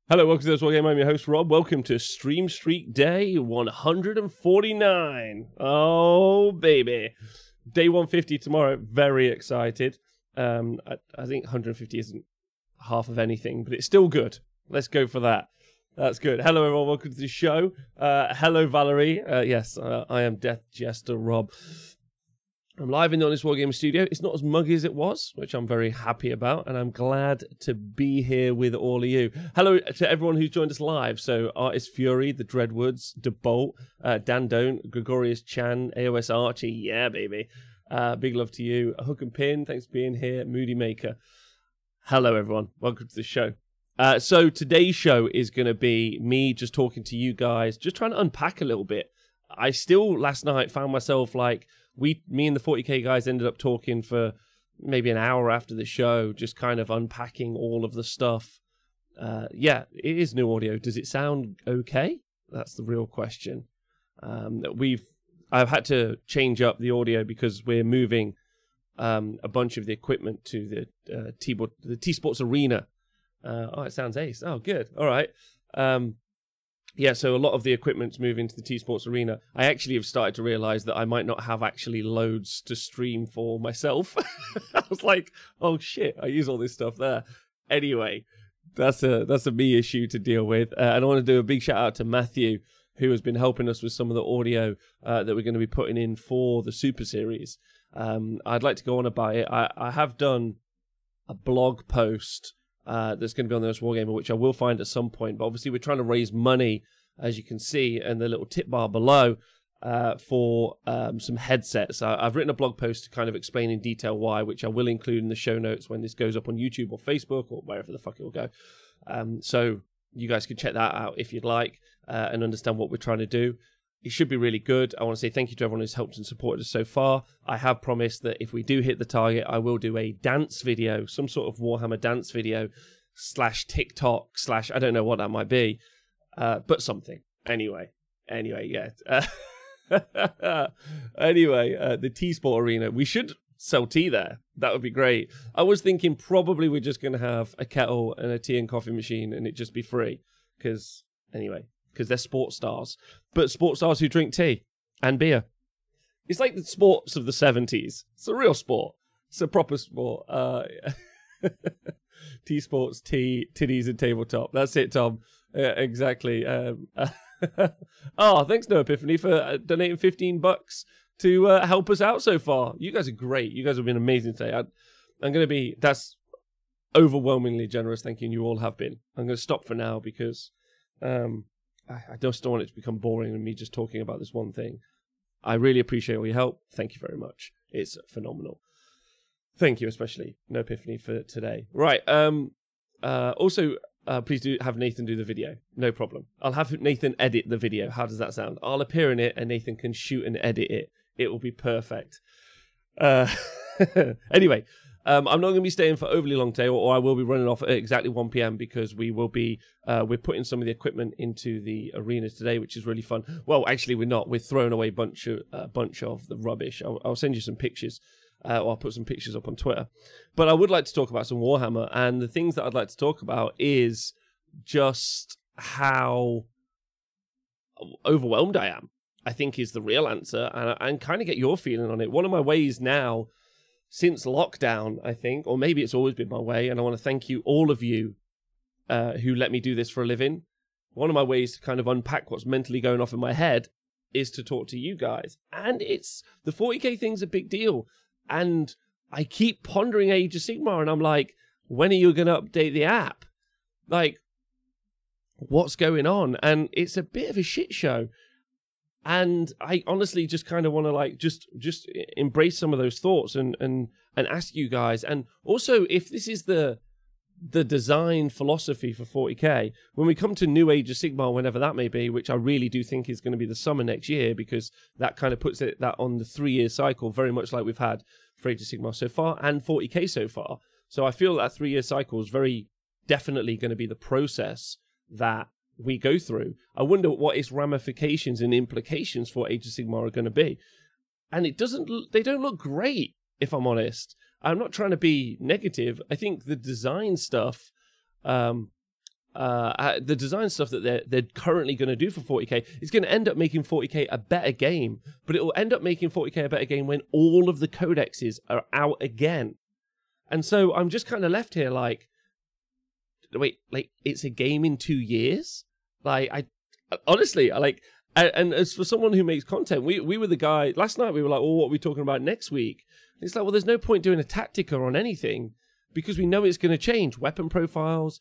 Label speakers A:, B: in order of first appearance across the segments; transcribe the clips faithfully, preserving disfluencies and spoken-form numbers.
A: Hello, welcome to this one game. I'm your host, Rob. Welcome to Stream Streak Day one hundred forty-nine. Oh, baby. Day one hundred fifty tomorrow. Very excited. Um, I, I think one hundred fifty isn't half of anything, but it's still good. Let's go for that. That's good. Hello, everyone. Welcome to the show. Uh, hello, Valerie. Uh, yes, uh, I am Death Jester Rob. I'm live in the Honest Wargaming studio. It's not as muggy as it was, which I'm very happy about, and I'm glad to be here with all of you. Hello to everyone who's joined us live. So, Artist Fury, The Dreadwoods, DeBolt, uh, Dan Don't, Gregorius Chan, A O S Archie, yeah, baby. Uh, big love to you. Hook and Pin, thanks for being here. Moody Maker. Hello, everyone. Welcome to the show. Uh, so, today's show is going to be me just talking to you guys, just trying to unpack a little bit. I still, last night, found myself like, We, me and the forty K guys ended up talking for maybe an hour after the show, just kind of unpacking all of the stuff. Uh, yeah, it is new audio. Does it sound okay? That's the real question. Um, we've, I've had to change up the audio because we're moving um, a bunch of the equipment to the uh, T the T Sports Arena. Uh, oh, it sounds ace. Oh, good. All right. Um, Yeah, so a lot of the equipment's moving to the T-Sports Arena. I actually have started to realize that I might not have actually loads to stream for myself. I was like, oh shit, I use all this stuff there. Anyway, that's a that's a me issue to deal with. Uh, and I want to do a big shout out to Matthew, who has been helping us with some of the audio uh, that we're going to be putting in for the Super Series. Um, I'd like to go on about it. I, I have done a blog post Uh, that's going to be on the Honest Wargamer, which I will find at some point. But obviously, we're trying to raise money, as you can see, in the little tip bar below, uh, for um, some headsets. I, I've written a blog post to kind of explain in detail why, which I will include in the show notes when this goes up on YouTube or Facebook or wherever the fuck it will go. Um, so you guys can check that out if you'd like uh, and understand what we're trying to do. It should be really good. I want to say thank you to everyone who's helped and supported us so far. I have promised that if we do hit the target, I will do a dance video, some sort of Warhammer dance video, slash TikTok, slash, I don't know what that might be, uh, but something. Anyway, anyway, yeah. Uh, anyway, uh, the T-Sport Arena. We should sell tea there. That would be great. I was thinking probably we're just going to have a kettle and a tea and coffee machine and it just be free. Because, anyway. Because they're sports stars, but sports stars who drink tea and beer. It's like the sports of the seventies. It's a real sport. It's a proper sport. Uh, tea sports, tea, titties, and tabletop. That's it, Tom. Uh, exactly. Um, oh, thanks, No Epiphany, for uh, donating fifteen bucks to uh, help us out so far. You guys are great. You guys have been amazing today. I, I'm going to be, that's overwhelmingly generous. Thank you. And you all have been. I'm going to stop for now because, um, I just don't want it to become boring and me just talking about this one thing. I really appreciate all your help. Thank you very much. It's phenomenal. Thank you, especially No Epiphany, for today. Right. Um. Uh. Also, uh, please do have Nathan do the video. No problem. I'll have Nathan edit the video. How does that sound? I'll appear in it and Nathan can shoot and edit it. It will be perfect. Uh. Anyway. Um, I'm not going to be staying for overly long today, or, or I will be running off at exactly one p.m. because we will be, uh, we're putting some of the equipment into the arena today, which is really fun. Well, actually, we're not. We're throwing away a bunch of, uh, bunch of the rubbish. I'll, I'll send you some pictures, uh, or I'll put some pictures up on Twitter. But I would like to talk about some Warhammer, and the things that I'd like to talk about is just how overwhelmed I am, I think is the real answer, and, and kind of get your feeling on it. One of my ways now, since lockdown, I think, or maybe it's always been my way, and I want to thank you, all of you, uh, who let me do this for a living. One of my ways to kind of unpack what's mentally going off in my head is to talk to you guys. And it's, the forty K thing's a big deal. And I keep pondering Age of Sigmar, and I'm like, when are you going to update the app? Like, what's going on? And it's a bit of a shit show. And I honestly just kind of want to like just just embrace some of those thoughts and and and ask you guys. And also, if this is the the design philosophy for forty K, when we come to New Age of Sigmar, whenever that may be, which I really do think is going to be the summer next year, because that kind of puts it that on the three-year cycle, very much like we've had for Age of Sigmar so far and forty K so far. So I feel that three-year cycle is very definitely going to be the process that we go through. I wonder what its ramifications and implications for Age of Sigmar are going to be. And it doesn't, they don't look great, if I'm honest. I'm not trying to be negative. I think the design stuff, um, uh, the design stuff that they're they're currently going to do for forty K is going to end up making forty K a better game, but it will end up making forty K a better game when all of the codexes are out again. And so I'm just kind of left here like, wait, like it's a game in two years? Like I honestly, I like, and, and as for someone who makes content, we we were the guy last night. We were like, "Oh, what are we talking about next week?" And it's like, well, there's no point doing a Tactica on anything because we know it's going to change weapon profiles,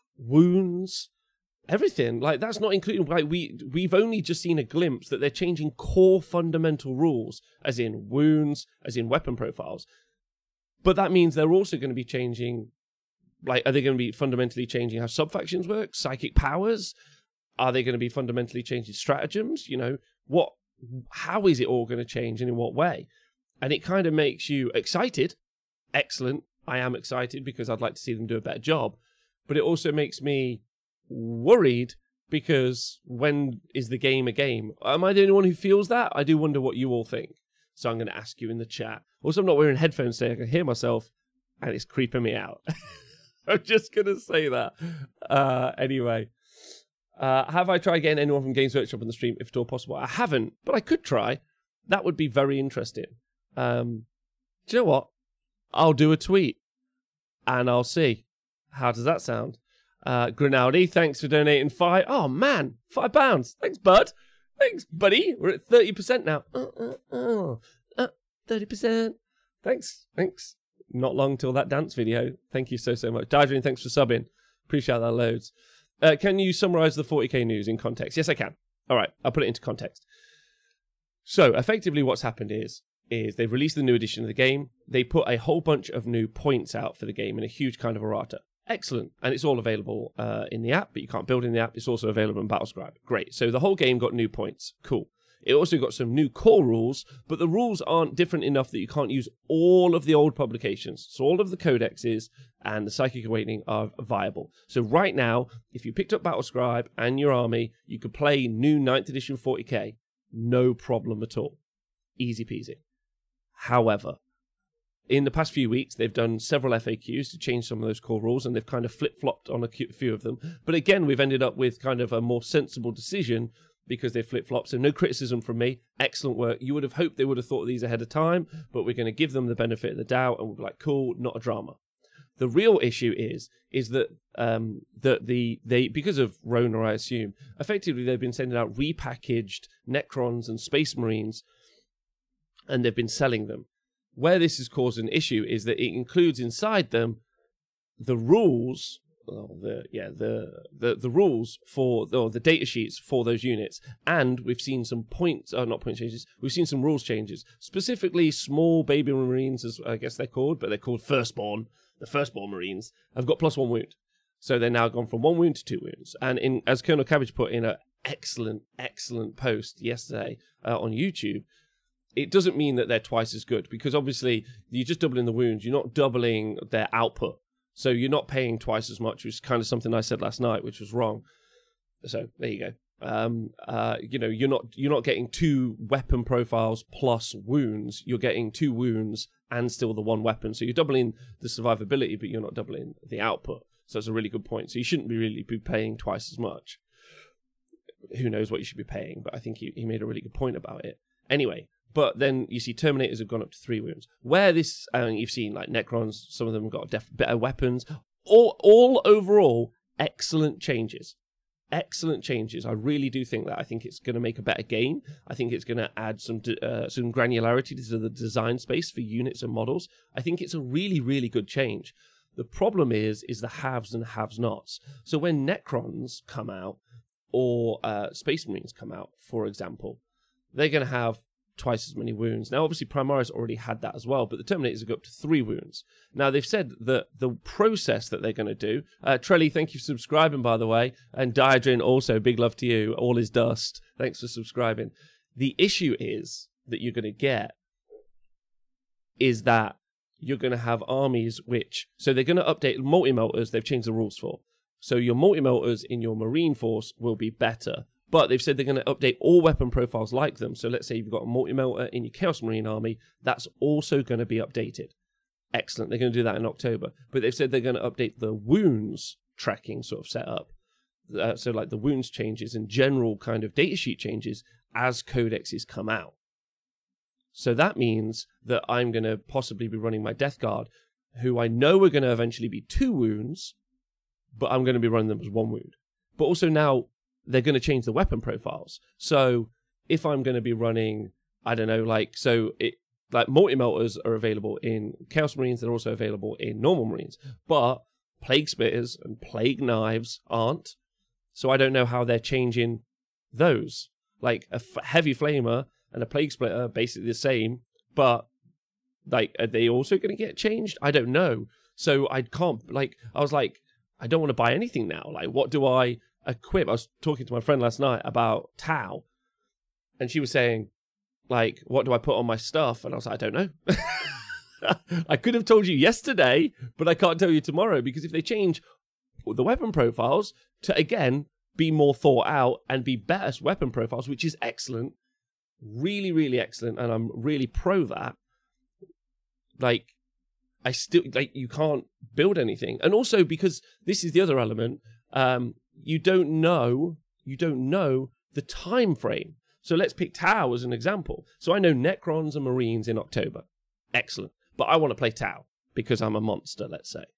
A: wounds, everything. Like that's not including. Like we we've only just seen a glimpse that they're changing core fundamental rules, as in wounds, as in weapon profiles. But that means they're also going to be changing. Like, are they going to be fundamentally changing how sub-factions work? Psychic powers? Are they going to be fundamentally changing stratagems? You know, what? How is it all going to change and in what way? And it kind of makes you excited. Excellent. I am excited because I'd like to see them do a better job. But it also makes me worried because when is the game a game? Am I the only one who feels that? I do wonder what you all think. So I'm going to ask you in the chat. Also, I'm not wearing headphones so I can hear myself and it's creeping me out. I'm just going to say that. Uh, anyway. Uh, have I tried getting anyone from Games Workshop on the stream, if at all possible? I haven't, but I could try. That would be very interesting. Um, do you know what? I'll do a tweet, and I'll see. How does that sound? Uh, Grinaldi, thanks for donating five. Oh, man, five pounds. Thanks, bud. Thanks, buddy. We're at thirty percent now. Uh, uh, uh, uh, thirty percent. Thanks, thanks. Not long till that dance video. Thank you so, so much. Didrin, thanks for subbing. Appreciate that loads. Uh, can you summarize the forty K news in context? Yes, I can. All right, I'll put it into context. So, effectively what's happened is, is they've released the new edition of the game. They put a whole bunch of new points out for the game in a huge kind of errata. Excellent. And it's all available uh, in the app, but you can't build in the app. It's also available in Battlescribe. Great. So the whole game got new points. Cool. It also got some new core rules, but the rules aren't different enough that you can't use all of the old publications. So all of the codexes and the Psychic Awakening are viable. So right now, if you picked up Battlescribe and your army, you could play new ninth edition forty K. No problem at all. Easy peasy. However, in the past few weeks, they've done several F A Qs to change some of those core rules, and they've kind of flip-flopped on a few of them. But again, we've ended up with kind of a more sensible decision because they flip-flopped. So no criticism from me. Excellent work. You would have hoped they would have thought of these ahead of time, but we're going to give them the benefit of the doubt, and we'll be like, cool, not a drama. The real issue is is that um, that the they because of Rona, I assume, effectively they've been sending out repackaged Necrons and Space Marines, and they've been selling them. Where this has caused an issue is that it includes inside them the rules, well, the yeah the the the rules for or the data sheets for those units, and we've seen some points, uh, not point changes. We've seen some rules changes, specifically small baby Marines, as I guess they're called, but they're called Firstborn. The Firstborn Marines have got plus one wound, so they're now gone from one wound to two wounds. And in as Colonel Cabbage put in an excellent excellent post yesterday uh, on YouTube. It doesn't mean that they're twice as good, because obviously you're just doubling the wounds. You're not doubling their output. So you're not paying twice as much, which is kind of something I said last night, which was wrong. So there you go. Um, uh, you know, you're not you're not getting two weapon profiles plus wounds. You're getting two wounds and still the one weapon. So you're doubling the survivability, but you're not doubling the output. So it's a really good point. So you shouldn't be really be paying twice as much. Who knows what you should be paying, but I think he, he made a really good point about it. Anyway. But then you see Terminators have gone up to three wounds. Where this, uh, you've seen like Necrons, some of them have got def- better weapons. All, all overall, excellent changes. Excellent changes. I really do think that. I think it's going to make a better game. I think it's going to add some uh, some granularity to the design space for units and models. I think it's a really, really good change. The problem is, is the haves and have-nots. So when Necrons come out, or uh, Space Marines come out, for example, they're going to have twice as many wounds. Now, obviously, Primaris already had that as well, but the Terminators go up to three wounds. Now, they've said that the process that they're going to do... Uh, Trelly, thank you for subscribing, by the way. And Diadrin also, big love to you. All is dust. Thanks for subscribing. The issue is that you're going to get is that you're going to have armies which... So they're going to update multi-melters. They've changed the rules for. So your multi-melters in your Marine force will be better. But they've said they're going to update all weapon profiles like them. So let's say you've got a multi-melter in your Chaos Marine army. That's also going to be updated. Excellent. They're going to do that in October. But they've said they're going to update the wounds tracking sort of setup. uh, so like the wounds changes and general kind of datasheet changes as codexes come out. So that means that I'm going to possibly be running my Death Guard, who I know are going to eventually be two wounds, but I'm going to be running them as one wound. But also now they're going to change the weapon profiles. So if I'm going to be running, I don't know, like, so it, like multi-melters are available in Chaos Marines, they're also available in normal Marines, but Plague Spitters and Plague Knives aren't. So I don't know how they're changing those. Like a f- Heavy Flamer and a Plague Splitter are basically the same, but like, are they also going to get changed? I don't know. So I can't, like, I was like, I don't want to buy anything now. Like, what do I equip? I was talking to my friend last night about Tau, and she was saying, like, what do I put on my stuff? And I was like, I don't know. I could have told you yesterday, but I can't tell you tomorrow, because if they change the weapon profiles to, again, be more thought out and be better weapon profiles, which is excellent, really, really excellent, and I'm really pro that, like, I still, like, you can't build anything. And also, because this is the other element, um, you don't know, you don't know the time frame. So let's pick Tau as an example. So I know Necrons and Marines in October. Excellent. But I want to play Tau because I'm a monster, let's say.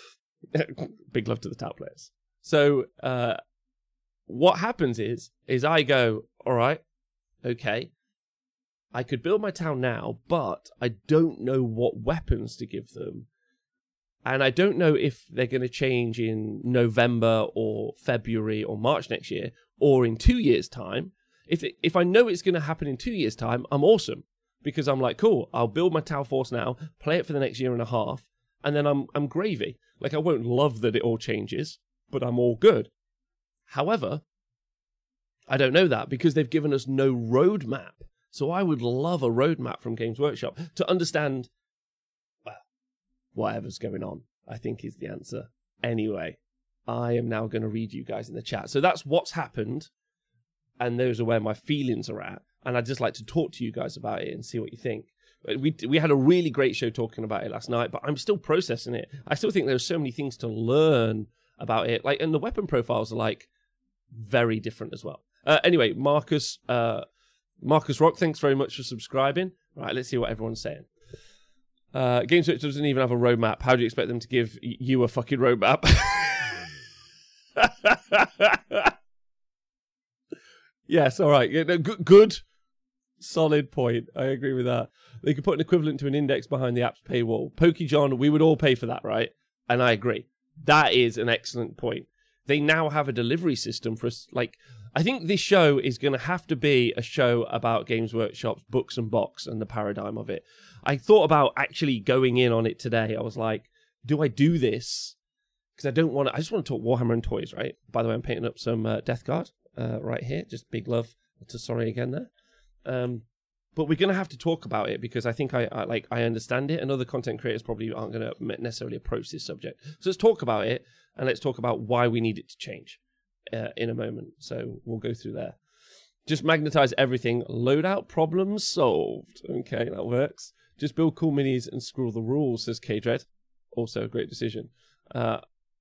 A: Big love to the Tau players. So uh, what happens is, is I go, all right, okay, I could build my Tau now, but I don't know what weapons to give them. And I don't know if they're going to change in November or February or March next year, or in two years' time. If it, if I know it's going to happen in two years' time, I'm awesome. Because I'm like, cool, I'll build my Tau Force now, play it for the next year and a half, and then I'm I'm gravy. Like, I won't love that it all changes, but I'm all good. However, I don't know that because they've given us no roadmap. So I would love a roadmap from Games Workshop to understand, well, whatever's going on, I think is the answer. Anyway, I am now going to read you guys in the chat. So that's what's happened, and those are where my feelings are at. And I'd just like to talk to you guys about it and see what you think. We we had a really great show talking about it last night, but I'm still processing it. I still think there's so many things to learn about it. Like, and the weapon profiles are like very different as well. Uh, anyway, Marcus uh, Marcus Rock, thanks very much for subscribing. Right, let's see what everyone's saying. Uh, Games Workshop doesn't even have a roadmap. How do you expect them to give y- you a fucking roadmap? Yes, all right. Yeah, no, good, good. Solid point. I agree with that. They could put an equivalent to an index behind the app's paywall. PokeJohn, we would all pay for that, right? And I agree. That is an excellent point. They now have a delivery system for us. Like, I think this show is going to have to be a show about Games Workshop's books and box and the paradigm of it. I thought about actually going in on it today. I was like, do I do this? Because I don't want to, I just want to talk Warhammer and toys, right? By the way, I'm painting up some uh, Death Guard uh, right here. Just big love to Sorry again there. Um, but we're going to have to talk about it because I think I, I like I understand it, and other content creators probably aren't going to necessarily approach this subject. So let's talk about it, and let's talk about why we need it to change uh, in a moment. So we'll go through there. Just magnetize everything. Loadout problems solved. Okay, that works. Just build cool minis and screw the rules, says K-Dread. Also a great decision. Uh,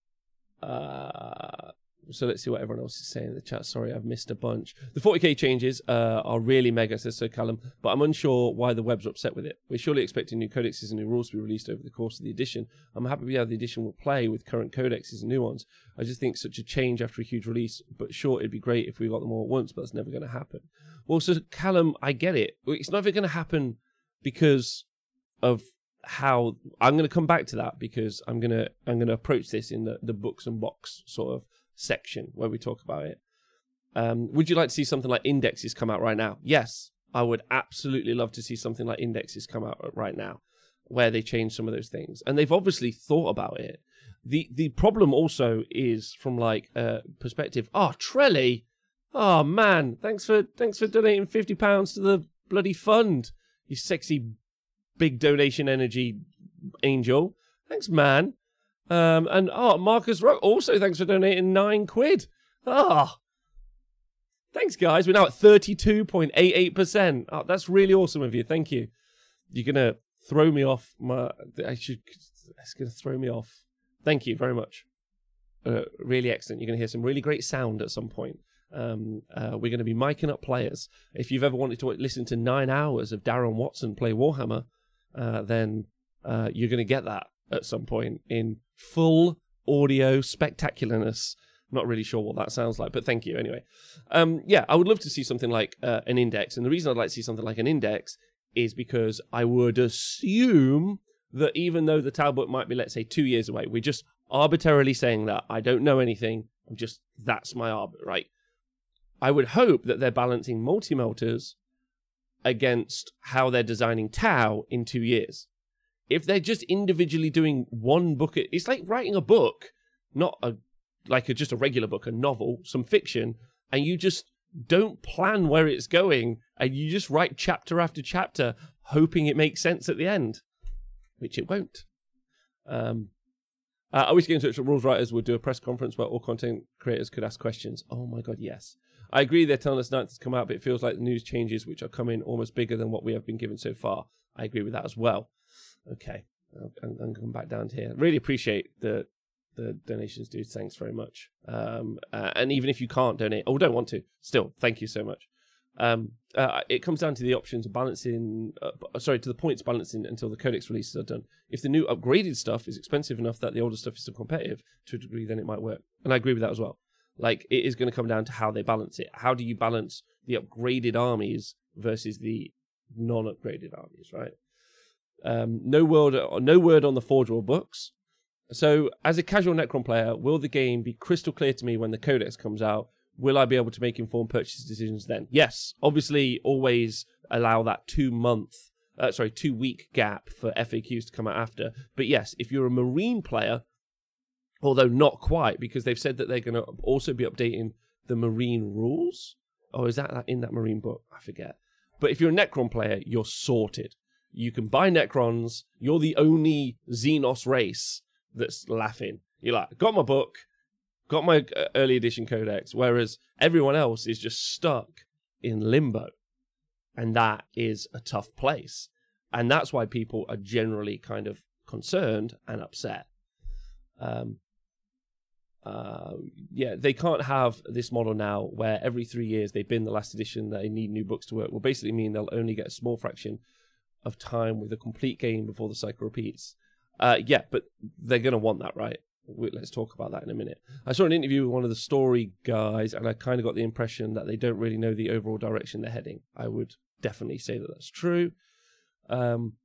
A: uh, so let's see what everyone else is saying in the chat. Sorry, I've missed a bunch. The forty K changes uh, are really mega, says Sir Callum, but I'm unsure why the web's upset with it. We're surely expecting new codexes and new rules to be released over the course of the edition. I'm happy with how the edition will play with current codexes and new ones. I just think such a change after a huge release, but sure, it'd be great if we got them all at once, but that's never going to happen. Well, so Callum, I get it. It's never going to happen because of how I'm going to come back to that because I'm going to I'm going to approach this in the, the books and box sort of section where we talk about it. Um, would you like to see something like indexes come out right now? Yes, I would absolutely love to see something like indexes come out right now where they change some of those things. And they've obviously thought about it. The the problem also is from like a perspective, oh, Trelly, oh man, thanks for thanks for donating fifty pounds to the bloody fund, you sexy big donation energy angel. Thanks, man. Um, and oh, Marcus Rock, also thanks for donating nine quid. Ah, oh, thanks, guys. We're now at thirty-two point eight eight percent. Oh, that's really awesome of you. Thank you. You're gonna throw me off. My, I should. It's gonna throw me off. Thank you very much. uh, really excellent. You're going to hear some really great sound at some point. Um, uh, we're going to be miking up players. If you've ever wanted to listen to nine hours of Darren Watson play Warhammer, uh, then uh, you're going to get that at some point in full audio spectacularness. Not really sure what that sounds like, but thank you anyway. Um, yeah, I would love to see something like uh, an index. And the reason I'd like to see something like an index is because I would assume that even though the Talbot might be, let's say, two years away, we're just arbitrarily saying that. I don't know anything. I'm just, that's my arbit, right? I would hope that they're balancing multi-melters against how they're designing Tau in two years. If they're just individually doing one book, it's like writing a book, not a like a, just a regular book, a novel, some fiction, and you just don't plan where it's going, and you just write chapter after chapter, hoping it makes sense at the end, which it won't. Um, uh, I wish Games Workshop rules writers would do a press conference where all content creators could ask questions. Oh my god, yes. I agree they're telling us ninth has come out, but it feels like the news changes which are coming almost bigger than what we have been given so far. I agree with that as well. Okay, I'm, I'm coming back down to here. Really appreciate the the donations, dude. Thanks very much. Um, uh, and even if you can't donate, or don't want to, still, thank you so much. Um, uh, it comes down to the options of balancing, uh, sorry, to the points balancing until the codex releases are done. If the new upgraded stuff is expensive enough that the older stuff is still competitive to a degree, then it might work. And I agree with that as well. Like, it is going to come down to how they balance it. How do you balance the upgraded armies versus the non-upgraded armies, right? Um, no word, no word on the Forge World books. So, as a casual Necron player, will the game be crystal clear to me when the codex comes out? Will I be able to make informed purchase decisions then? Yes, obviously, always allow that two-month, uh, sorry, two-week gap for F A Qs to come out after. But yes, if you're a Marine player, although not quite, because they've said that they're going to also be updating the Marine rules. Oh, is that in that Marine book? I forget. But if you're a Necron player, you're sorted. You can buy Necrons. You're the only Xenos race that's laughing. You're like, got my book, got my early edition codex, whereas everyone else is just stuck in limbo. And that is a tough place. And that's why people are generally kind of concerned and upset. Um, uh, yeah, they can't have this model now where every three years they bin the last edition, they need new books to work. Will basically mean they'll only get a small fraction of time with a complete game before the cycle repeats. Uh, yeah, but they're going to want that, right? Let's talk about that in a minute. I saw an interview with one of the story guys, and I kind of got the impression that they don't really know the overall direction they're heading. I would definitely say that that's true. Um,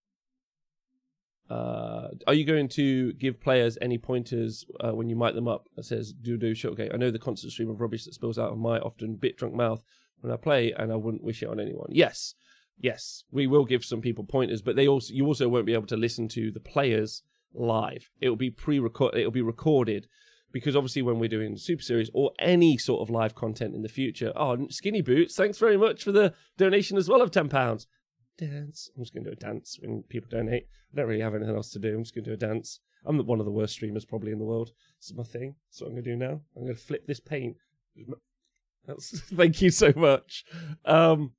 A: uh, are you going to give players any pointers uh, when you mic them up? It says, do do shortgate. I know the constant stream of rubbish that spills out of my often bit-drunk mouth when I play, and I wouldn't wish it on anyone. Yes. Yes, we will give some people pointers, but they also you also won't be able to listen to the players live. It will be pre-record. It will be recorded, because obviously when we're doing Super Series or any sort of live content in the future. Oh, Skinny Boots, thanks very much for the donation as well of ten pounds. Dance. I'm just going to do a dance when people donate. I don't really have anything else to do. I'm just going to do a dance. I'm one of the worst streamers probably in the world. This is my thing. That's what I'm going to do now. I'm going to flip this paint. That's, thank you so much. Um.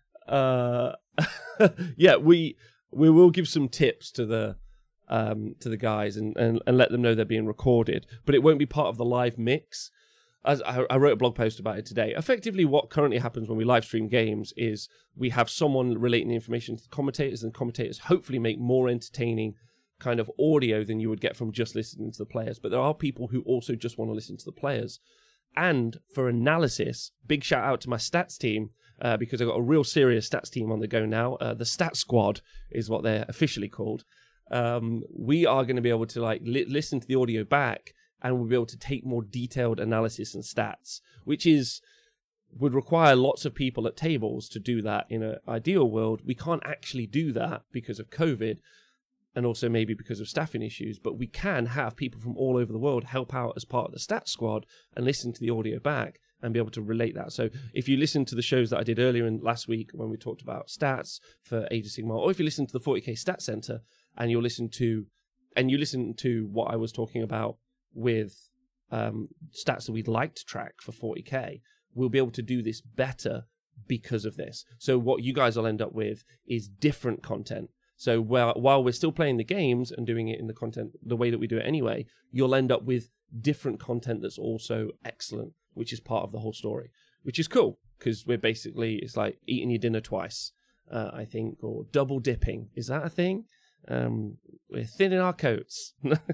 A: Uh, yeah, we we will give some tips to the um to the guys and, and and let them know they're being recorded, but it won't be part of the live mix. As I, I wrote a blog post about it today. Effectively, what currently happens when we live stream games is we have someone relating the information to the commentators, and commentators hopefully make more entertaining kind of audio than you would get from just listening to the players. But there are people who also just want to listen to the players. And for analysis, big shout out to my stats team. Uh, because I've got a real serious stats team on the go now. Uh, the Stat Squad is what they're officially called. Um, we are going to be able to like li- listen to the audio back, and we'll be able to take more detailed analysis and stats, which is would require lots of people at tables to do that in an ideal world. We can't actually do that because of COVID, and also maybe because of staffing issues, but we can have people from all over the world help out as part of the Stat Squad and listen to the audio back and be able to relate that. So if you listen to the shows that I did earlier in last week when we talked about stats for Age of Sigmar, or if you listen to the forty K Stat Center and you listen to and you listen to what I was talking about with um, stats that we'd like to track for forty K, we'll be able to do this better because of this. So what you guys will end up with is different content. So while, while we're still playing the games and doing it in the content, the way that we do it anyway, you'll end up with different content that's also excellent, which is part of the whole story, which is cool because we're basically, it's like eating your dinner twice, uh, I think, or double dipping. Is that a thing? Um, we're thinning our coats.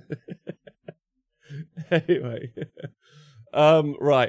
A: Anyway, um, right.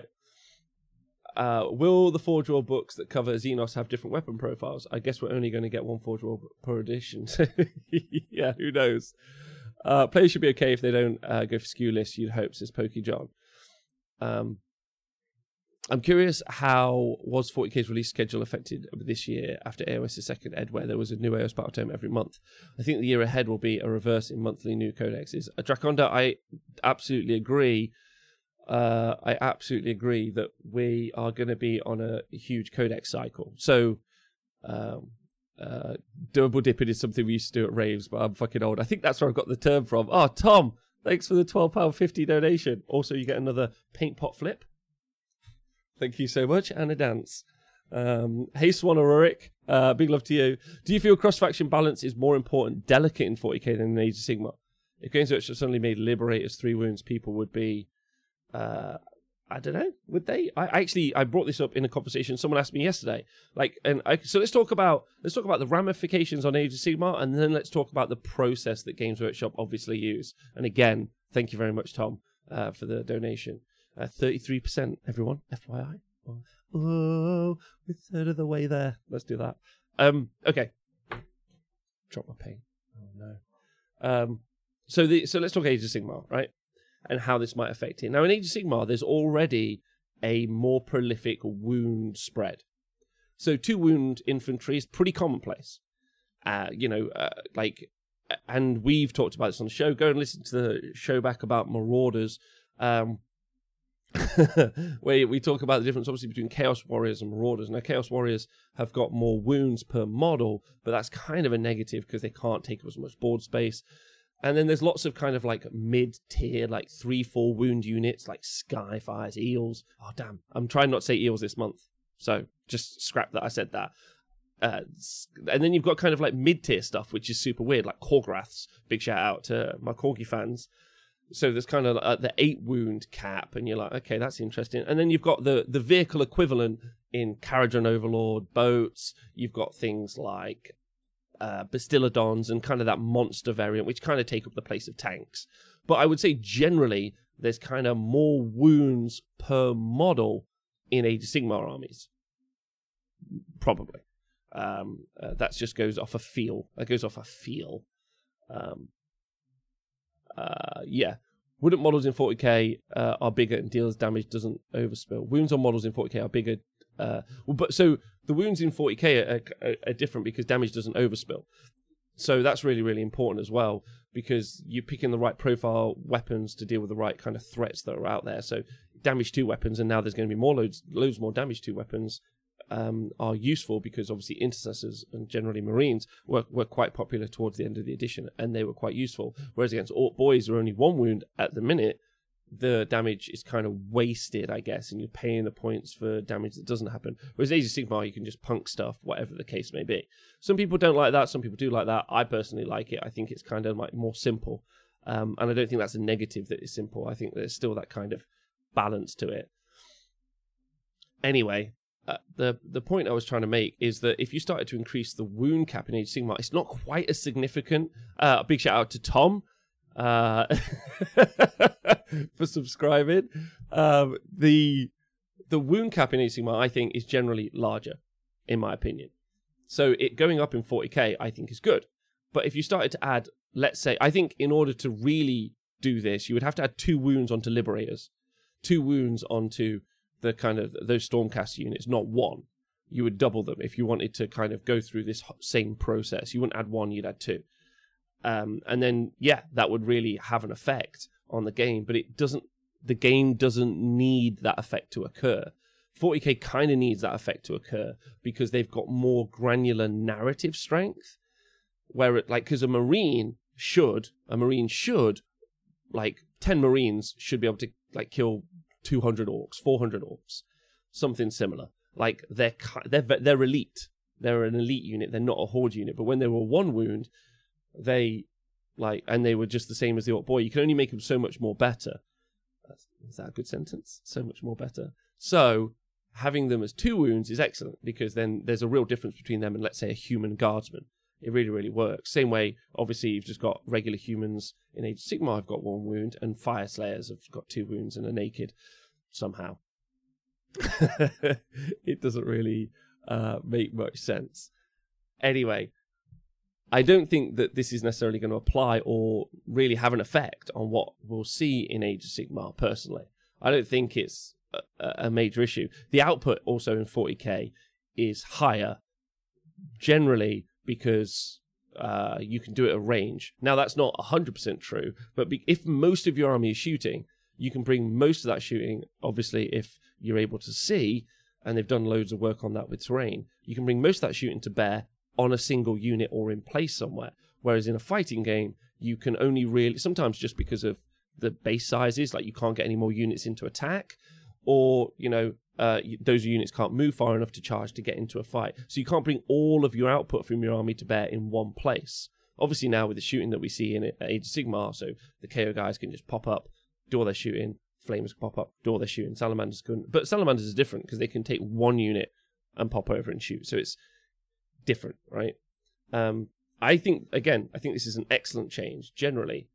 A: Uh, will the Forge World books that cover Xenos have different weapon profiles? I guess we're only going to get one Forge World per edition. Yeah, who knows? Uh, players should be okay if they don't uh, go for skew lists, you'd hope, says Pokey John. Um, I'm curious, how was forty K's release schedule affected this year after AOS's second ed, where there was a new A O S battle tome every month? I think the year ahead will be a reverse in monthly new codexes. Uh, Draconda, I absolutely agree. Uh, I absolutely agree that we are going to be on a huge codex cycle. So, um, uh, double dipping is something we used to do at raves, but I'm fucking old. I think that's where I got the term from. Oh, Tom, thanks for the twelve pounds fifty donation. Also, you get another paint pot flip. Thank you so much, and a dance. Um, hey, Swan or Rurik, uh, big love to you. Do you feel cross-faction balance is more important, delicate in forty K than in Age of Sigmar? If Games Workshop suddenly made Liberators three wounds, people would be, uh, I don't know, would they? I actually, I brought this up in a conversation. Someone asked me yesterday, like, and I, so let's talk about let's talk about the ramifications on Age of Sigmar, and then let's talk about the process that Games Workshop obviously use. And again, thank you very much, Tom, uh, for the donation. Uh, thirty-three percent, everyone, F Y I. Oh, oh, we're third of the way there. Let's do that. Um, okay. Drop my pen. Oh, no. Um, so, the, so let's talk Age of Sigmar, right? And how this might affect it. Now, in Age of Sigmar, there's already a more prolific wound spread. So, two wound infantry is pretty commonplace. Uh, you know, uh, like, and we've talked about this on the show. Go and listen to the show back about Marauders. Um, where we talk about the difference obviously between Chaos Warriors and Marauders. Now Chaos Warriors have got more wounds per model, but that's kind of a negative because they can't take up as much board space. And then there's lots of kind of like mid-tier, like three, four wound units like Skyfires, Eels. Oh damn, I'm trying not to say Eels this month, so just scrap that I said that. Uh, and then you've got kind of like mid-tier stuff, which is super weird, like Korgraths. Big shout out to my Corgi fans. So there's kind of uh, the eight wound cap, and you're like, okay, that's interesting. And then you've got the, the vehicle equivalent in Kharadron Overlord boats. You've got things like uh, Bastiladons and kind of that monster variant, which kind of take up the place of tanks. But I would say generally there's kind of more wounds per model in Age of Sigmar armies. Probably. Um, uh, that just goes off a feel. That goes off a feel. Um, Uh, yeah, wooden models in forty K uh, are bigger and deals damage doesn't overspill. Wounds on models in forty K are bigger. Uh, well, but so the wounds in forty K are, are, are different because damage doesn't overspill. So that's really, really important as well, because you're picking the right profile weapons to deal with the right kind of threats that are out there. So damage two weapons, and now there's going to be more loads, loads more damage two weapons. Um, are useful because obviously intercessors and generally marines were, were quite popular towards the end of the edition, and they were quite useful. Whereas against Orc boys who are only one wound at the minute, the damage is kind of wasted, I guess, and you're paying the points for damage that doesn't happen. Whereas Age of Sigmar, you can just punk stuff, whatever the case may be. Some people don't like that, some people do like that. I personally like it. I think it's kind of like more simple. Um, and I don't think that's a negative that it's simple. I think there's still that kind of balance to it. Anyway, Uh, the the point I was trying to make is that if you started to increase the wound cap in Age of Sigmar, it's not quite as significant. Uh, a big shout out to Tom uh, for subscribing. Um, the the wound cap in Age of Sigmar, I think, is generally larger, in my opinion. So it going up in forty K, I think, is good. But if you started to add, let's say, I think in order to really do this, you would have to add two wounds onto Liberators, two wounds onto the kind of those Stormcast units, not one. You would double them if you wanted to kind of go through this same process. You wouldn't add one, you'd add two. Um, and then, yeah, that would really have an effect on the game, but it doesn't, the game doesn't need that effect to occur. forty K kind of needs that effect to occur because they've got more granular narrative strength, where it, like, because a Marine should, a Marine should, like, ten Marines should be able to, like, kill two hundred orcs, four hundred orcs, something similar. Like, they're, they're they're elite. They're an elite unit. They're not a horde unit. But when they were one wound, they like, and they were just the same as the Orc Boy. You can only make them so much more better. Is that a good sentence? So much more better. So having them as two wounds is excellent, because then there's a real difference between them and, let's say, a human guardsman. It really, really works. Same way, obviously, you've just got regular humans in Age of Sigmar have got one wound, and Fire Slayers have got two wounds and are naked somehow. It doesn't really uh, make much sense. Anyway, I don't think that this is necessarily going to apply or really have an effect on what we'll see in Age of Sigmar, personally. I don't think it's a, a major issue. The output also in forty K is higher, generally, because uh, you can do it at range. Now, that's not one hundred percent true, but be if most of your army is shooting, you can bring most of that shooting, obviously, if you're able to see, and they've done loads of work on that with terrain, you can bring most of that shooting to bear on a single unit or in place somewhere. Whereas in a fighting game, you can only really, sometimes just because of the base sizes, like you can't get any more units into attack, or, you know, Uh, those units can't move far enough to charge to get into a fight. So you can't bring all of your output from your army to bear in one place. Obviously now with the shooting that we see in Age of Sigmar, so the K O guys can just pop up, do all their shooting, Flamers can pop up, do all their shooting, Salamanders couldn't. But Salamanders is different because they can take one unit and pop over and shoot. So it's different, right? Um, I think, again, I think this is an excellent change generally.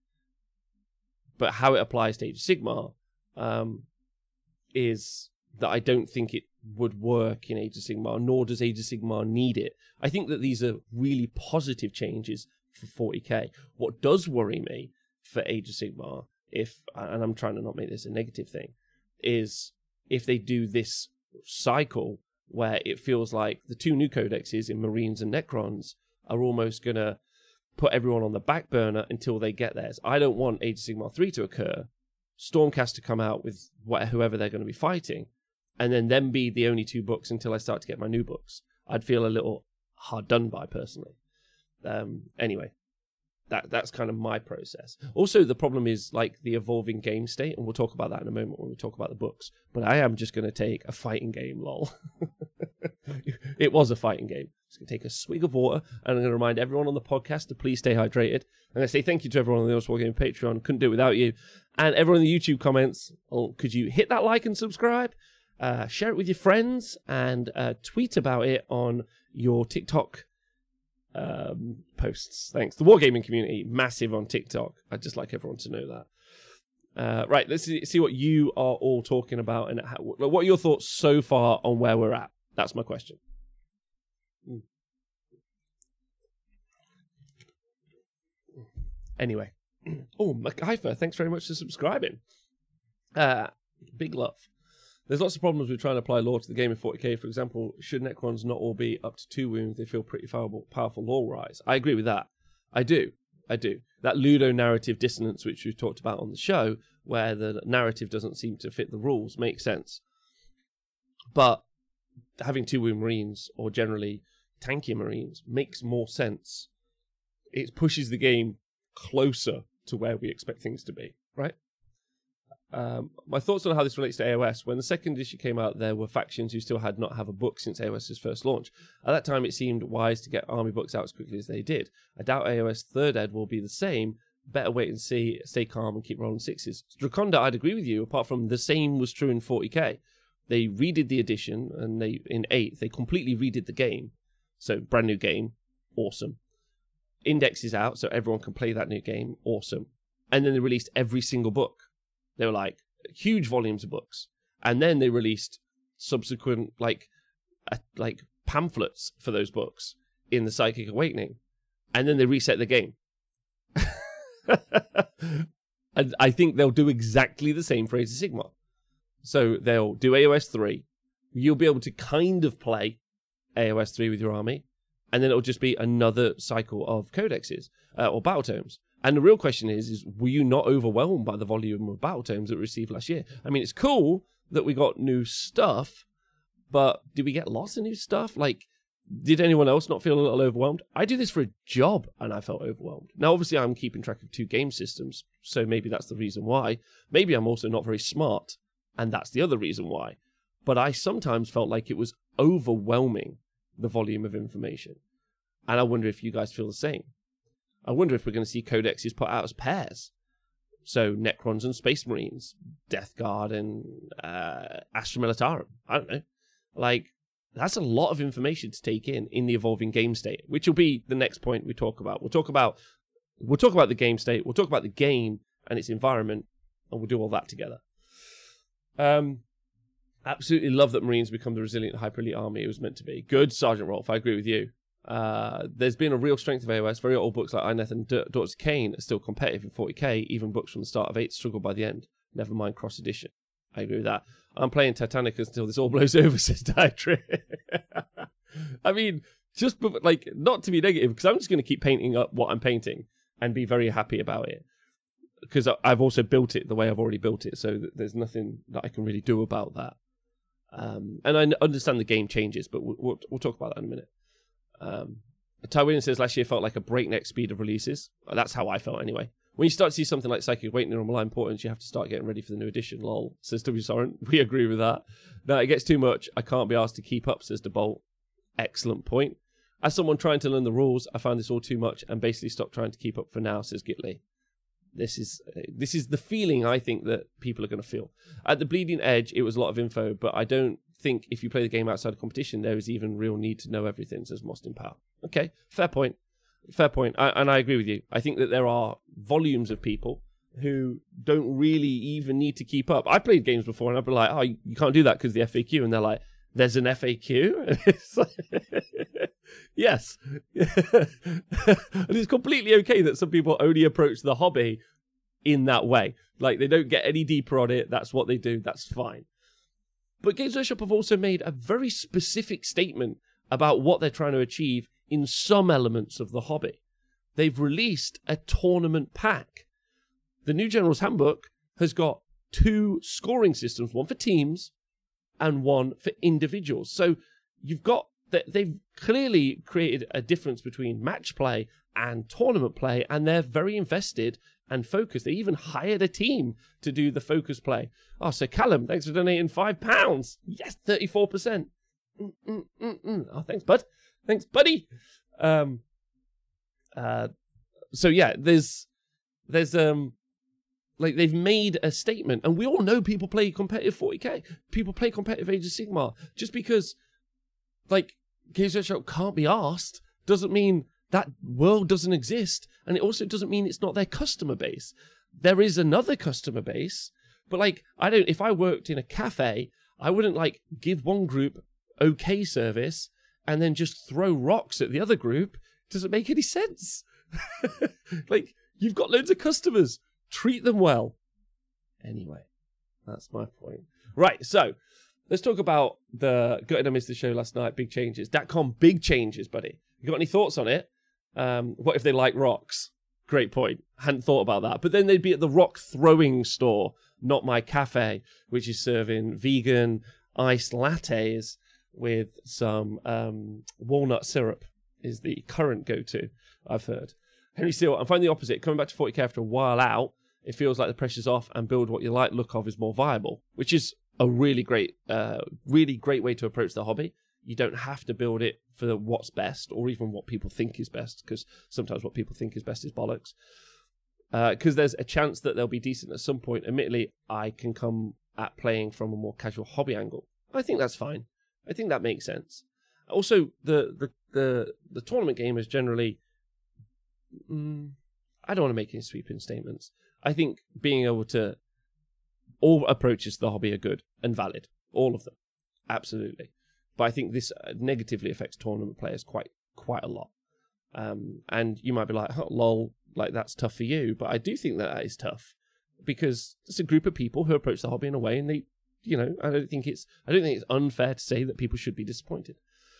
A: But how it applies to Age of Sigmar um, is... that I don't think it would work in Age of Sigmar, nor does Age of Sigmar need it. I think that these are really positive changes for forty K. What does worry me for Age of Sigmar, if, and I'm trying to not make this a negative thing, is if they do this cycle where it feels like the two new codexes in Marines and Necrons are almost going to put everyone on the back burner until they get theirs. I don't want Age of Sigmar three to occur, Stormcast to come out with whoever they're going to be fighting, and then them be the only two books until I start to get my new books. I'd feel a little hard done by, personally. Um, anyway, that that's kind of my process. Also, the problem is like the evolving game state, and we'll talk about that in a moment when we talk about the books. But I am just going to take a fighting game, lol. It was a fighting game. I'm just going to take a swig of water, and I'm going to remind everyone on the podcast to please stay hydrated. I'm going to say thank you to everyone on the Honest Wargaming Patreon. Couldn't do it without you. And everyone in the YouTube comments, oh, could you hit that like and subscribe? Uh, share it with your friends, and uh, tweet about it on your TikTok um, posts. Thanks. The Wargaming community, massive on TikTok. I'd just like everyone to know that. Uh, right, let's see, see what you are all talking about, and how, what are your thoughts so far on where we're at? That's my question. Mm. Anyway. Oh, MacGyver, thanks very much for subscribing. Uh, big love. There's lots of problems with trying to apply lore to the game in forty K. For example, should Necrons not all be up to two wounds, they feel pretty powerful, powerful lore rise. I agree with that. I do. I do. That ludo-narrative dissonance, which we've talked about on the show, where the narrative doesn't seem to fit the rules, makes sense. But having two-wound Marines, or generally tanky Marines, makes more sense. It pushes the game closer to where we expect things to be, right? Um, my thoughts on how this relates to A O S. When the second issue came out, there were factions who still had not have a book since AOS's first launch. At that time, it seemed wise to get army books out as quickly as they did. I doubt A O S third ed will be the same. Better wait and see, stay calm, and keep rolling sixes. Draconda, I'd agree with you, apart from the same was true in forty K. They redid the edition, and they in eighth, they completely redid the game. So, brand new game, awesome. Index is out, so everyone can play that new game, awesome. And then they released every single book. They were like huge volumes of books, and then they released subsequent like uh, like pamphlets for those books in the Psychic Awakening, and then they reset the game. And I think they'll do exactly the same for Age of Sigmar. So they'll do A O S three. You'll be able to kind of play A O S three with your army, and then it'll just be another cycle of codexes uh, or battle tomes. And the real question is, is were you not overwhelmed by the volume of battle tomes that we received last year? I mean, it's cool that we got new stuff, but did we get lots of new stuff? Like, did anyone else not feel a little overwhelmed? I do this for a job, and I felt overwhelmed. Now, obviously, I'm keeping track of two game systems, so maybe that's the reason why. Maybe I'm also not very smart, and that's the other reason why. But I sometimes felt like it was overwhelming, the volume of information. And I wonder if you guys feel the same. I wonder if we're going to see codexes put out as pairs. So Necrons and Space Marines, Death Guard and uh, Astra Militarum. I don't know. Like, that's a lot of information to take in in the evolving game state, which will be the next point we talk about. We'll talk about we'll talk about the game state. We'll talk about the game and its environment, and we'll do all that together. Um, absolutely love that Marines become the resilient hyper elite army it was meant to be. Good, Sergeant Rolf. I agree with you. Uh, there's been a real strength of A O S. Very old books like Ineth and Daughters of Cain are still competitive in forty K. Even books from the start of eight struggle by the end. Never mind cross edition. I agree with that. I'm playing Titanicus until this all blows over, says Dietry. I mean, just like, not to be negative, because I'm just going to keep painting up what I'm painting and be very happy about it. Because I've also built it the way I've already built it, so there's nothing that I can really do about that. Um, and I understand the game changes, but we'll, we'll, we'll talk about that in a minute. Um, Ty Williams says last year felt like a breakneck speed of releases. That's how I felt anyway. When you start to see something like Psychic Awakening or Malign Portents, you have to start getting ready for the new edition. Lol, says W. Soren. We agree with that. No, it gets too much. I can't be asked to keep up, says DeBolt. Excellent point. As someone trying to learn the rules, I found this all too much and basically stopped trying to keep up for now, says Gitley. This is this is the feeling I think that people are going to feel. At the bleeding edge, it was a lot of info, but I don't think if you play the game outside of competition, there is even real need to know everything, says Mostin Power. Okay, fair point. Fair point. I, and I agree with you. I think that there are volumes of people who don't really even need to keep up. I've played games before and I've been like, oh, you can't do that because the F A Q. And they're like, there's an F A Q? And it's like, yes. And it's completely okay that some people only approach the hobby in that way. Like, they don't get any deeper on it. That's what they do. That's fine. But Games Workshop have also made a very specific statement about what they're trying to achieve in some elements of the hobby. They've released a tournament pack. The new General's Handbook has got two scoring systems, one for teams and one for individuals. So you've got, they've clearly created a difference between match play and tournament play, and they're very invested and focused. They even hired a team to do the focus play. Oh, so Callum, thanks for donating five pounds. Yes, thirty-four percent. Mm, mm, mm, mm. Oh, thanks, bud. Thanks, buddy. Um, uh, so yeah, there's, there's, um, like, they've made a statement, and we all know people play competitive forty K. People play competitive Age of Sigmar. Just because, like, Games Workshop can't be asked doesn't mean that world doesn't exist, and it also doesn't mean it's not their customer base. There is another customer base, but, like, I don't, if I worked in a cafe, I wouldn't, like, give one group okay service and then just throw rocks at the other group. It doesn't make any sense. Like, you've got loads of customers. Treat them well. Anyway, that's my point. Right, so let's talk about the Gutted I Missed the Show last night. Big changes. Datcom, big changes, buddy. You got any thoughts on it? Um, what if they like rocks? Great point. Hadn't thought about that. But then they'd be at the rock throwing store, Not My Cafe, which is serving vegan iced lattes with some um, walnut syrup, is the current go-to, I've heard. Henry Steele, I'm finding the opposite. Coming back to forty K after a while out, it feels like the pressure's off and build what you like look of is more viable, which is a really great, uh, really great way to approach the hobby. You don't have to build it for what's best or even what people think is best, because sometimes what people think is best is bollocks. Because uh, there's a chance that they'll be decent at some point. Admittedly, I can come at playing from a more casual hobby angle. I think that's fine. I think that makes sense. Also, the the the, the tournament game is generally... Mm, I don't want to make any sweeping statements. I think being able to... All approaches to the hobby are good and valid. All of them. Absolutely. But I think this negatively affects tournament players quite quite a lot. Um, and you might be like, oh, lol, like that's tough for you. But I do think that that is tough. Because it's a group of people who approach the hobby in a way, and they... You know, I don't think it's I don't think it's unfair to say that people should be disappointed.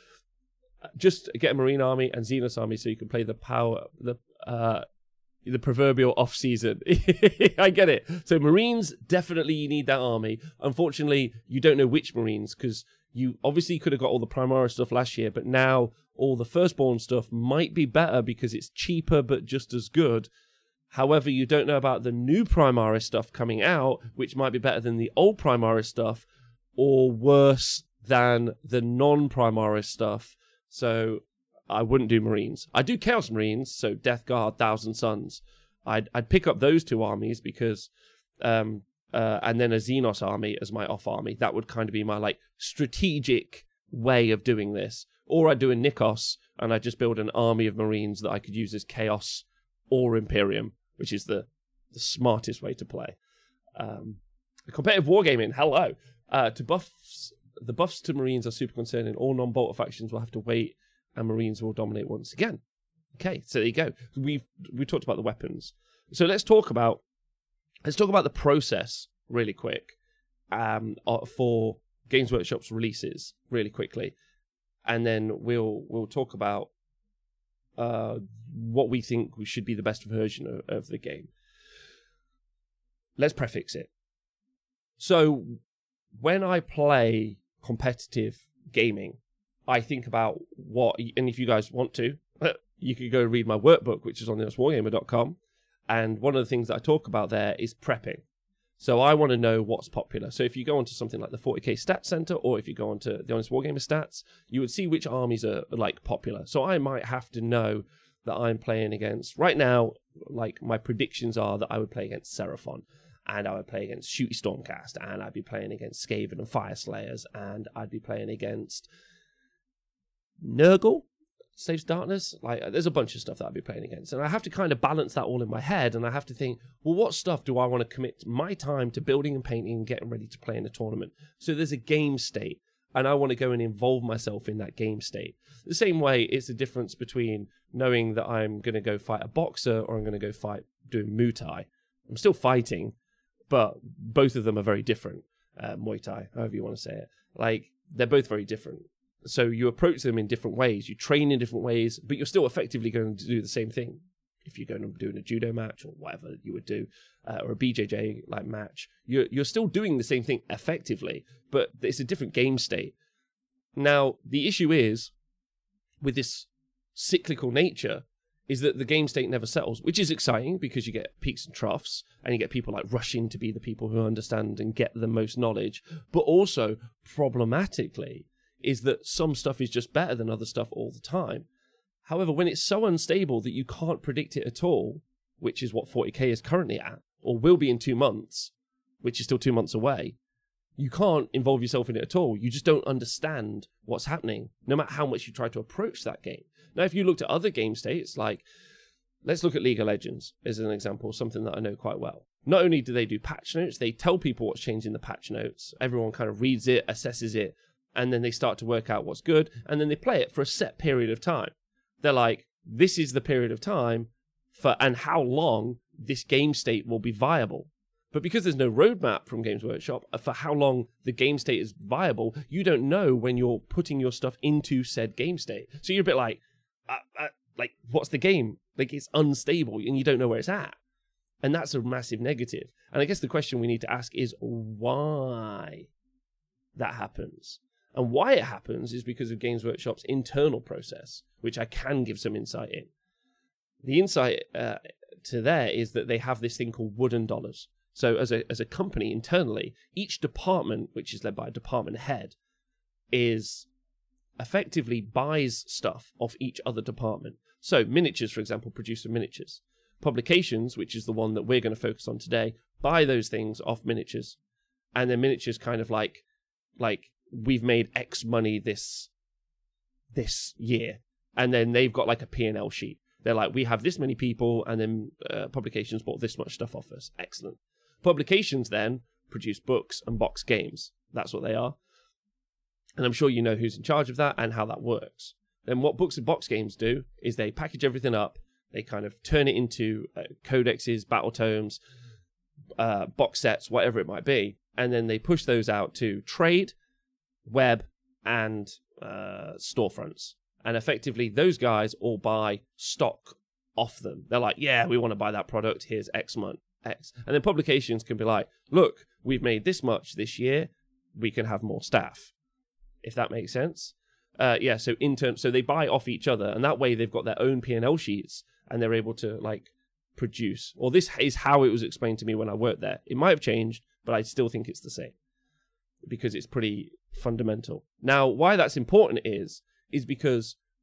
A: Just get a Marine army and Xenos army so you can play the power the uh, the proverbial off season. I get it. So Marines, definitely you need that army. Unfortunately, you don't know which Marines, because you obviously could have got all the Primaris stuff last year, but now all the Firstborn stuff might be better because it's cheaper but just as good. However, you don't know about the new Primaris stuff coming out, which might be better than the old Primaris stuff, or worse than the non-Primaris stuff. So I wouldn't do Marines. I do Chaos Marines, so Death Guard, Thousand Suns. I'd I'd pick up those two armies because, um, uh, and then a Xenos army as my off army. That would kind of be my like strategic way of doing this. Or I'd do a Nikos and I'd just build an army of Marines that I could use as Chaos or Imperium, which is the the smartest way to play. Um, competitive wargaming, hello. Uh, to buffs, the buffs to Marines are super concerning. All non-bolter factions will have to wait, and Marines will dominate once again. Okay, so there you go. We've we talked about the weapons. So let's talk about let's talk about the process really quick um, for Games Workshop's releases really quickly, and then we'll we'll talk about uh, what we think should be the best version of, of the game. Let's prefix it. So when I play competitive gaming, I think about what, and if you guys want to, you could go read my workbook, which is on the wargamer dot com. And one of the things that I talk about there is prepping. So I want to know what's popular. So if you go onto something like the forty K Stats Center, or if you go onto the Honest Wargamer Stats, you would see which armies are like popular. So I might have to know that I'm playing against, right now, like my predictions are that I would play against Seraphon, and I would play against Shooty Stormcast, and I'd be playing against Skaven and Fire Slayers, and I'd be playing against Nurgle, Saves Darkness. Like, there's a bunch of stuff that I'd be playing against, and I have to kind of balance that all in my head, and I have to think, well, what stuff do I want to commit my time to building and painting and getting ready to play in a tournament? So there's a game state, and I want to go and involve myself in that game state. The same way, it's the difference between knowing that I'm going to go fight a boxer or I'm going to go fight doing Muay Thai. I'm still fighting, but both of them are very different. Uh, Muay Thai, however you want to say it. Like, they're both very different. So you approach them in different ways. You train in different ways, but you're still effectively going to do the same thing. If you're going to do a judo match or whatever you would do, uh, or a B J J like match, you're you're still doing the same thing effectively, but it's a different game state. Now, the issue is with this cyclical nature is that the game state never settles, which is exciting because you get peaks and troughs, and you get people like rushing to be the people who understand and get the most knowledge. But also, problematically, is that some stuff is just better than other stuff all the time. However, when it's so unstable that you can't predict it at all, which is what forty K is currently at, or will be in two months, which is still two months away, you can't involve yourself in it at all. You just don't understand what's happening, no matter how much you try to approach that game. Now, if you looked at other game states, like, let's look at League of Legends as an example, something that I know quite well. Not only do they do patch notes, they tell people what's changed in the patch notes. Everyone kind of reads it, assesses it, and then they start to work out what's good, and then they play it for a set period of time. They're like, this is the period of time for, and how long this game state will be viable. But because there's no roadmap from Games Workshop for how long the game state is viable, you don't know when you're putting your stuff into said game state. So you're a bit like, uh, uh, like, what's the game? Like, it's unstable, and you don't know where it's at. And that's a massive negative. And I guess the question we need to ask is why that happens. And why it happens is because of Games Workshop's internal process, which I can give some insight in. The insight uh, to there is that they have this thing called wooden dollars. So as a as a company internally, each department, which is led by a department head, is effectively buys stuff off each other department. So miniatures, for example, produce miniatures. Publications, which is the one that we're going to focus on today, buy those things off miniatures. And then miniatures kind of like, like we've made X money this, this year. And then they've got like a P and L sheet. They're like, we have this many people, and then uh, publications bought this much stuff off us. Excellent. Publications then produce books and box games. That's what they are. And I'm sure you know who's in charge of that and how that works. Then what books and box games do is they package everything up. They kind of turn it into uh, codexes, battle tomes, uh, box sets, whatever it might be. And then they push those out to trade, web, and uh, storefronts. And effectively, those guys all buy stock off them. They're like, yeah, we want to buy that product. Here's X month, X. And then publications can be like, look, we've made this much this year. We can have more staff, if that makes sense. Uh, yeah, so intern, so they buy off each other, and that way they've got their own P and L sheets, and they're able to like produce. Or this is how it was explained to me when I worked there. It might have changed, but I still think it's the same because it's pretty fundamental. Now, why that's important is is because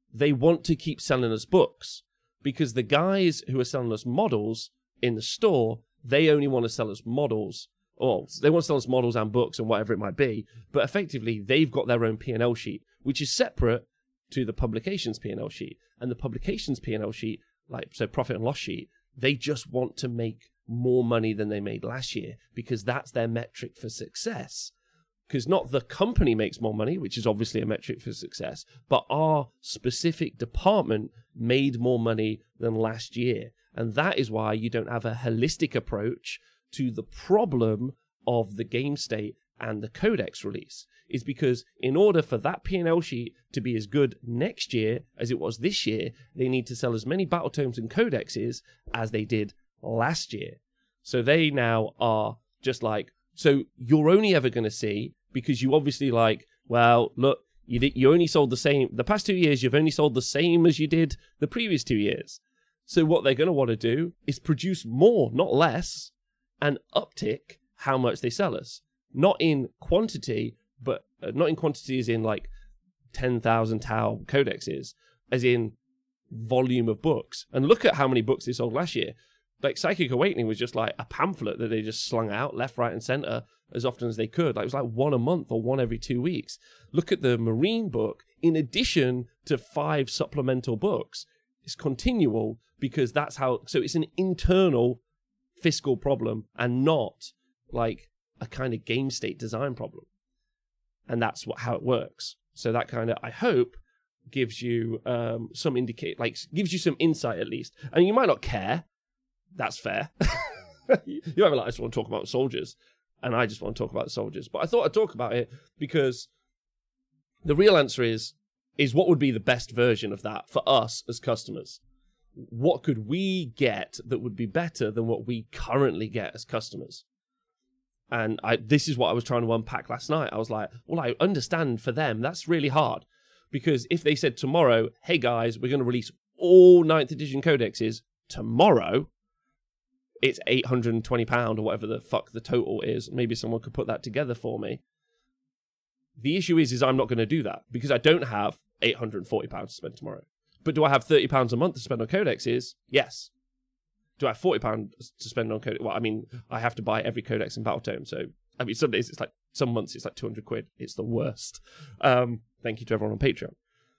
A: they want to keep selling us books, because the guys who are selling us models in the store, they only want to sell us models, or they want to sell us models and books and whatever it might be, but effectively they've got their own P and L sheet, which is separate to the publications P and L sheet. And the publications P and L sheet, like, so profit and loss sheet, they just want to make more money than they made last year, because that's their metric for success. Because not the company makes more money, which is obviously a metric for success, but our specific department made more money than last year. And that is why you don't have a holistic approach to the problem of the game state and the codex release, is because in order for that P and L sheet to be as good next year as it was this year, they need to sell as many battle tomes and codexes as they did last year. So they now are just like, so you're only ever going to see, because you obviously like, well, look, you did, you only sold the same, the past two years, you've only sold the same as you did the previous two years. So what they're going to want to do is produce more, not less, and uptick how much they sell us. Not in quantity, but uh, not in quantity as in like ten thousand Tau codexes, as in volume of books. And look at how many books they sold last year. Like Psychic Awakening was just like a pamphlet that they just slung out left, right, and center as often as they could. Like it was like one a month or one every two weeks. Look at the Marine book, in addition to five supplemental books. It's continual, because that's how, so it's an internal fiscal problem and not like a kind of game state design problem. And that's what how it works. So that kind of, I hope, gives you um, some indicate, like gives you some insight at least. And you might not care. That's fair. You might be like, I just want to talk about soldiers, and I just want to talk about the soldiers. But I thought I'd talk about it because the real answer is, is what would be the best version of that for us as customers? What could we get that would be better than what we currently get as customers? And I, this is what I was trying to unpack last night. I was like, well, I understand for them, that's really hard. Because if they said tomorrow, hey guys, we're going to release all ninth edition codexes tomorrow, it's eight hundred twenty pounds or whatever the fuck the total is. Maybe someone could put that together for me. The issue is, is I'm not going to do that, because I don't have eight hundred forty pounds to spend tomorrow. But do I have thirty pounds a month to spend on codexes? Yes. Do I have forty pounds to spend on codex? Well, I mean, I have to buy every codex in Battletome. So, I mean, some days it's like, some months it's like two hundred quid. It's the worst. Um, thank you to everyone on Patreon.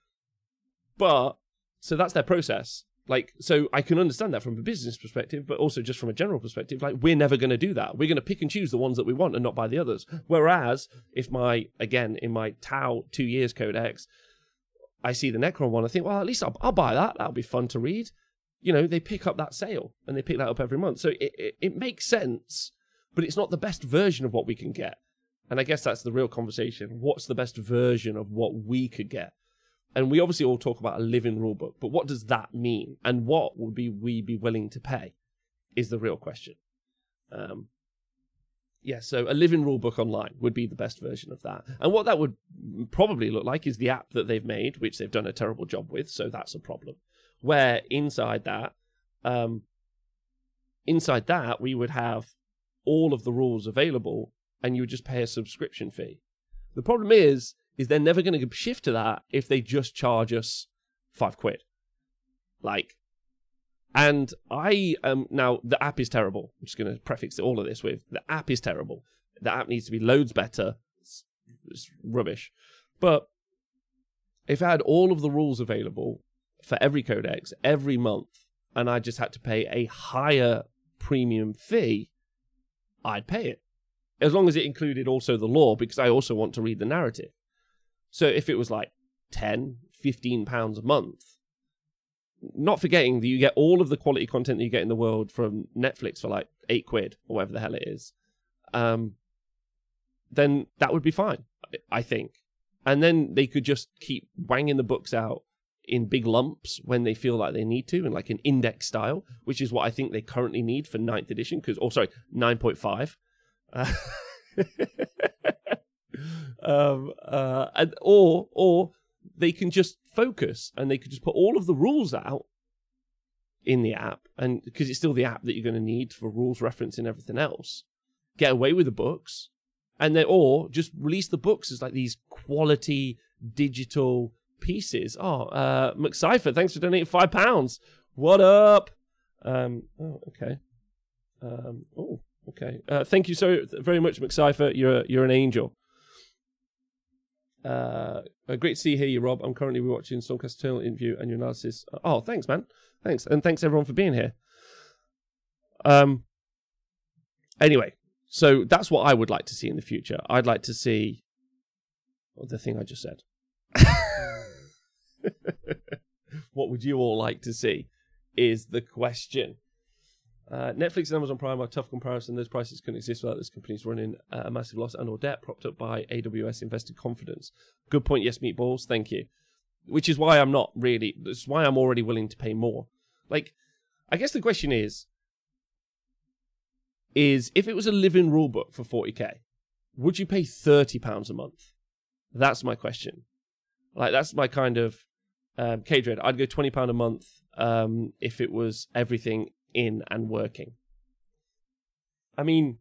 A: But, so that's their process. Like, so I can understand that from a business perspective, but also just from a general perspective. Like, we're never going to do that. We're going to pick and choose the ones that we want and not buy the others. Whereas, if my, again, in my Tau two years codex, I see the Necron one, I think, well, at least I'll, I'll buy that. That'll be fun to read. You know, they pick up that sale, and they pick that up every month. So it, it, it makes sense, but it's not the best version of what we can get. And I guess that's the real conversation. What's the best version of what we could get? And we obviously all talk about a living rulebook, but what does that mean? And what would be we be willing to pay is the real question. Um, yeah, so a living rulebook online would be the best version of that. And what that would probably look like is the app that they've made, which they've done a terrible job with, so that's a problem. Where inside that, um, inside that, we would have all of the rules available, and you would just pay a subscription fee. The problem is, is they're never going to shift to that if they just charge us five quid. Like, and I um now the app is terrible. I'm just going to prefix all of this with the app is terrible. The app needs to be loads better. It's, it's rubbish. But if I had all of the rules available for every codex every month, and I just had to pay a higher premium fee, I'd pay it. As long as it included also the lore, because I also want to read the narrative. So if it was like ten, fifteen pounds a month, not forgetting that you get all of the quality content that you get in the world from Netflix for like eight quid or whatever the hell it is, um, then that would be fine, I think. And then they could just keep wanging the books out in big lumps when they feel like they need to, in like an index style, which is what I think they currently need for ninth edition, because, oh, sorry, nine point five. Uh, um, uh, and, or or they can just focus, and they could just put all of the rules out in the app, and because it's still the app that you're going to need for rules reference and everything else. Get away with the books, and then or just release the books as like these quality digital pieces. Oh, uh, McCipher, thanks for donating five pounds. What up? Um, oh, okay. Um, oh, okay. Uh, thank you so very much, McCipher. You're you're an angel. Uh, great to see you here, you Rob. I'm currently watching Stormcast Eternal interview and your analysis. Oh, thanks, man. Thanks, and thanks everyone for being here. Um. Anyway, so that's what I would like to see in the future. I'd like to see oh, the thing I just said. What would you all like to see is the question. Uh, Netflix and Amazon Prime are a tough comparison. Those prices couldn't exist without those companies running uh, a massive loss and or debt propped up by A W S invested confidence. Good point, yes, meatballs. Thank you. Which is why I'm not really, that's why I'm already willing to pay more. Like, I guess the question is, is if it was a living rule book for forty K, would you pay thirty pounds a month? That's my question. Like, that's my kind of, um, K-Dread, I'd go twenty pounds a month um, if it was everything in and working. I mean,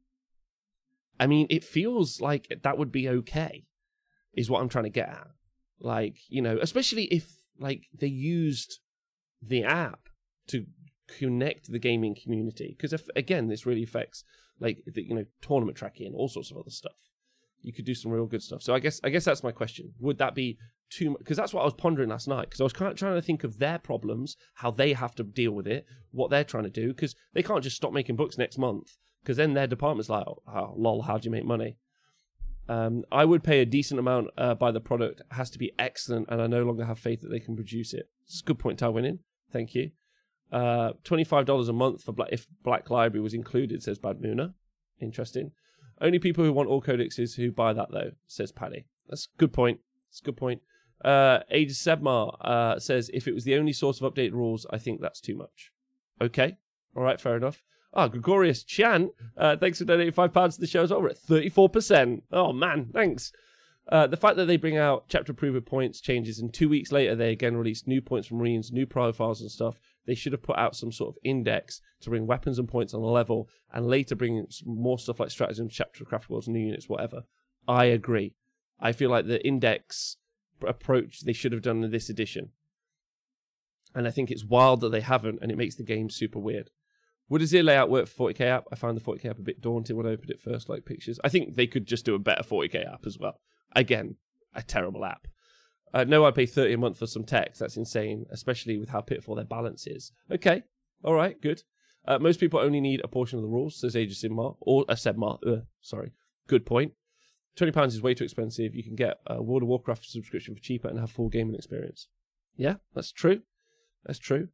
A: I mean, it feels like that would be okay, is what I'm trying to get at. Like, you know, especially if, like, they used the app to connect the gaming community. Because, again, this really affects, like, the, you know, tournament tracking and all sorts of other stuff. You could do some real good stuff. So I guess I guess that's my question. Would that be too much? Because that's what I was pondering last night. Because I was kind of trying to think of their problems, how they have to deal with it, what they're trying to do. Because they can't just stop making books next month. Because then their department's like, oh, oh, lol, how do you make money? Um, I would pay a decent amount uh, by the product. It has to be excellent, and I no longer have faith that they can produce it. It's a good point, Tywinning. Thank you. Uh, twenty-five dollars a month for Black, if Black Library was included, says Bad Moona. Interesting. Only people who want all codexes who buy that, though, says Paddy. That's a good point. That's a good point. Uh, Age Sebmar uh, says, if it was the only source of updated rules, I think that's too much. Okay. All right, fair enough. Ah, Gregorius Chan, uh, thanks for donating five pounds to the show as well. We're at thirty-four percent. Oh, man, thanks. Uh, the fact that they bring out chapter approval points changes, and two weeks later they again release new points from Marines, new profiles and stuff. They should have put out some sort of index to bring weapons and points on a level, and later bring more stuff like stratagems, chapter craft worlds, new units, whatever. I agree. I feel like the index approach they should have done in this edition. And I think it's wild that they haven't, and it makes the game super weird. Would a Azir layout work for forty K app? I found the forty K app a bit daunting when I opened it first, like pictures. I think they could just do a better forty K app as well. Again, a terrible app. Uh, no, I pay thirty a month for some text. That's insane, especially with how pitiful their balance is. Okay, all right, good. Uh, most people only need a portion of the rules, says Age of Sigmar, or uh, Sebmar, uh, sorry. Good point. twenty pounds is way too expensive. You can get a World of Warcraft subscription for cheaper and have full gaming experience. Yeah, that's true. That's true.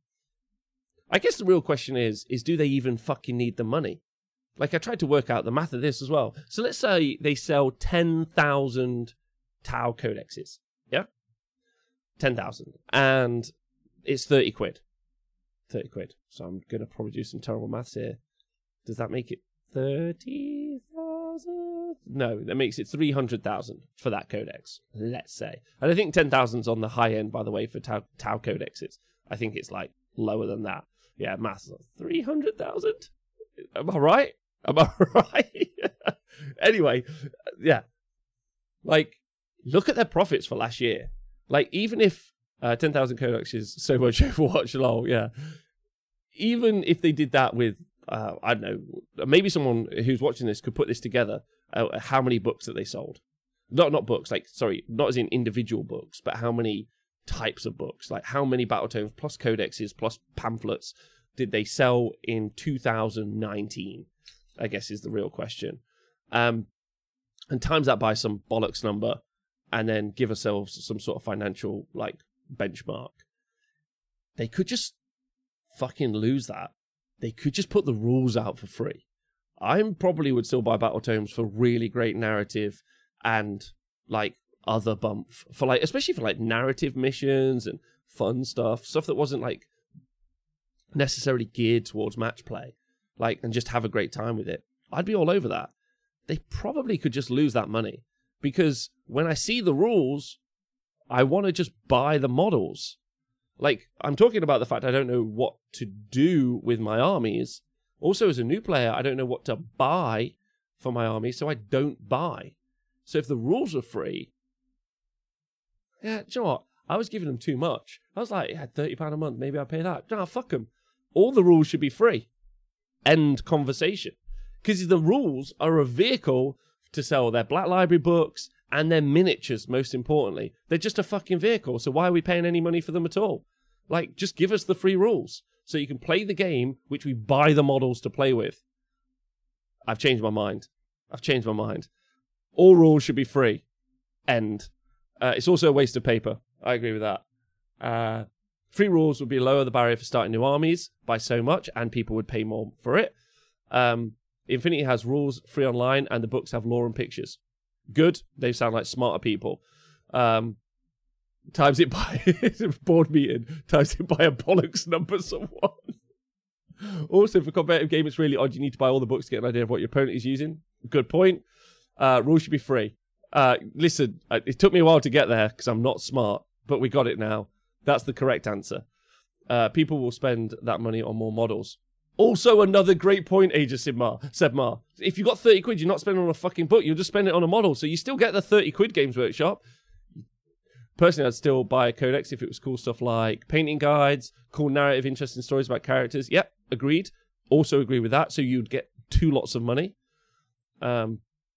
A: I guess the real question is, is do they even fucking need the money? Like, I tried to work out the math of this as well. So let's say they sell ten thousand Tau codexes. Yeah? ten thousand. And it's thirty quid. thirty quid. So I'm going to probably do some terrible maths here. Does that make it thirty thousand? No, that makes it three hundred thousand for that codex, let's say. And I think ten thousand is on the high end, by the way, for Tau, Tau codexes. I think it's like lower than that. Yeah, maths. three hundred thousand? Am I right? Am I right? Anyway, yeah. Like, look at their profits for last year. Like, even if uh, ten thousand codex is so much Overwatch, lol, yeah. Even if they did that with, uh, I don't know, maybe someone who's watching this could put this together, uh, how many books that they sold. Not not books, like, sorry, not as in individual books, but how many types of books. Like, how many battle tomes plus codexes plus pamphlets did they sell in two thousand nineteen? I guess is the real question. Um, and times that by some bollocks number, and then give ourselves some sort of financial, like, benchmark. They could just fucking lose that. They could just put the rules out for free. I probably would still buy battle tomes for really great narrative and, like, other bump for, like, especially for, like, narrative missions and fun stuff, stuff that wasn't, like, necessarily geared towards match play, like, and just have a great time with it. I'd be all over that. They probably could just lose that money, because when I see the rules, I want to just buy the models. Like, I'm talking about the fact I don't know what to do with my armies. Also, as a new player, I don't know what to buy for my army, so I don't buy. So if the rules are free, yeah, do you know what? I was giving them too much. I was like, yeah, thirty pounds a month, maybe I'll pay that. No, fuck them. All the rules should be free. End conversation. Because the rules are a vehicle to sell their Black Library books and their miniatures, most importantly. They're just a fucking vehicle, so why are we paying any money for them at all? Like, just give us the free rules so you can play the game, which we buy the models to play with. I've changed my mind. I've changed my mind. All rules should be free. End. Uh, it's also a waste of paper. I agree with that. Uh, free rules would be lower the barrier for starting new armies by so much, and people would pay more for it. Um, Infinity has rules free online, and the books have lore and pictures. Good. They sound like smarter people. Um, times it by board meeting. Times it by a bollocks number someone. Also, for competitive game, it's really odd. You need to buy all the books to get an idea of what your opponent is using. Good point. Uh, rules should be free. Uh, listen, it took me a while to get there because I'm not smart, but we got it now. That's the correct answer. Uh, people will spend that money on more models. Also, another great point, Age of Sigmar, Sebmar. If you got thirty quid, you're not spending on a fucking book. You'll just spend it on a model. So you still get the thirty quid Games Workshop. Personally, I'd still buy a codex if it was cool stuff like painting guides, cool narrative, interesting stories about characters. Yep, agreed. Also agree with that. So you'd get two lots of money. Um,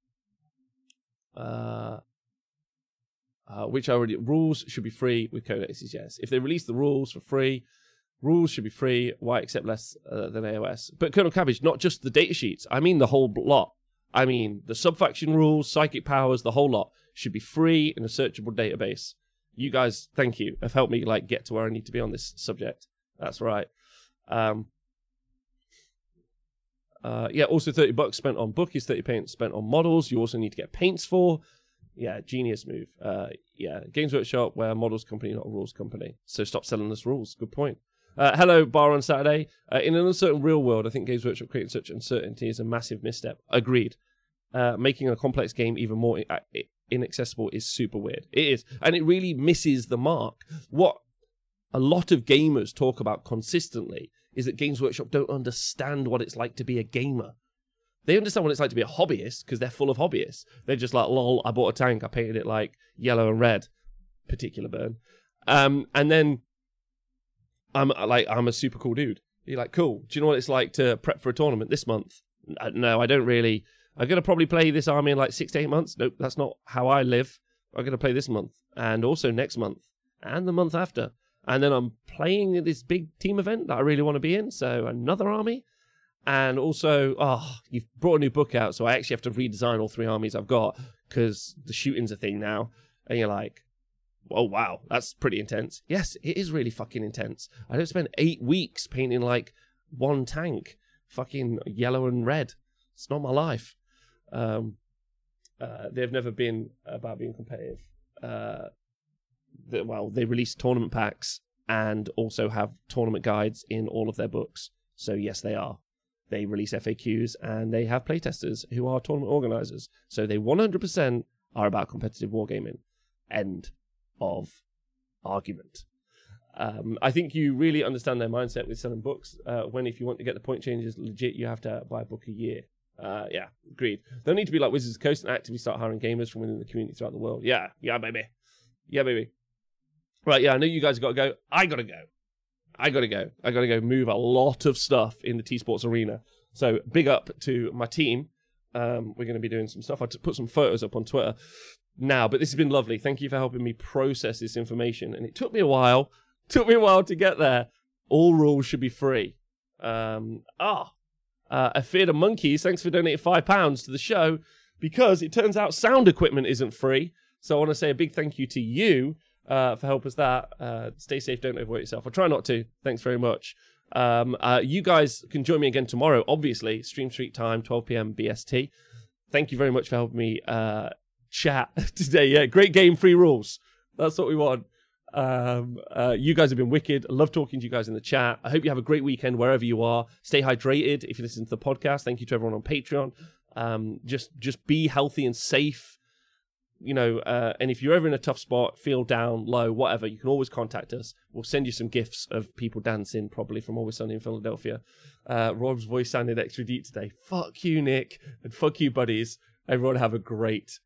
A: uh, uh, which I already... Rules should be free with codexes, yes. If they release the rules for free... Rules should be free. Why accept less uh, than A O S? But Colonel Cabbage, not just the datasheets. I mean the whole lot. I mean the sub-faction rules, psychic powers, the whole lot should be free in a searchable database. You guys, thank you, have helped me like get to where I need to be on this subject. That's right. Um, uh, yeah, also thirty bucks spent on book is thirty paints spent on models. You also need to get paints for. Yeah, genius move. Uh, yeah, Games Workshop, we're a models company, not a rules company. So stop selling us rules. Good point. Uh, hello, Bar on Saturday. Uh, in an uncertain real world, I think Games Workshop creating such uncertainty is a massive misstep. Agreed. Uh, making a complex game even more inaccessible is super weird. It is. And it really misses the mark. What a lot of gamers talk about consistently is that Games Workshop don't understand what it's like to be a gamer. They understand what it's like to be a hobbyist because they're full of hobbyists. They're just like, lol, I bought a tank, I painted it like yellow and red. Particular burn. Um, and then I'm like, I'm a super cool dude. You're like, cool. Do you know what it's like to prep for a tournament this month? No, I don't really. I'm going to probably play this army in like six to eight months. Nope, that's not how I live. I'm going to play this month and also next month and the month after. And then I'm playing this big team event that I really want to be in. So another army. And also, oh, you've brought a new book out. So I actually have to redesign all three armies I've got because the shooting's a thing now. And you're like, oh, wow, that's pretty intense. Yes, it is really fucking intense. I don't spend eight weeks painting like one tank, fucking yellow and red. It's not my life. Um, uh, they've never been about being competitive. Uh, the, well, they release tournament packs and also have tournament guides in all of their books. So yes, they are. They release F A Qs and they have playtesters who are tournament organizers. So they one hundred percent are about competitive wargaming. End of argument. Um, I think you really understand their mindset with selling books. Uh, when if you want to get the point changes legit, you have to buy a book a year. Uh, yeah, agreed. They'll need to be like Wizards of the Coast and actively start hiring gamers from within the community throughout the world. Yeah, yeah, baby. Yeah, baby. Right, yeah, I know you guys got to go. I got to go. I got to go. I got to go move a lot of stuff in the T-Sports arena. So big up to my team. Um, we're going to be doing some stuff. I put some photos up on Twitter now, but this has been lovely. Thank you for helping me process this information. And it took me a while. Took me a while to get there. All rules should be free. Um, ah, uh, I Fear the Monkeys. Thanks for donating five pounds to the show because it turns out sound equipment isn't free. So I want to say a big thank you to you uh, for helping us that. Uh, stay safe. Don't overwork yourself. I'll try not to. Thanks very much. Um, uh, you guys can join me again tomorrow, obviously. Stream Street time, twelve p.m. B S T. Thank you very much for helping me uh, chat today. Yeah, great game, free rules. That's what we want. Um, uh, you guys have been wicked. I love talking to you guys in the chat. I hope you have a great weekend wherever you are. Stay hydrated if you listen to the podcast. Thank you to everyone on Patreon. Um, just, just be healthy and safe. You know, uh, and if you're ever in a tough spot, feel down, low, whatever, you can always contact us. We'll send you some gifts of people dancing, probably from Always Sunny in Philadelphia. Uh, Rob's voice sounded extra deep today. Fuck you, Nick, and fuck you, buddies. Everyone have a great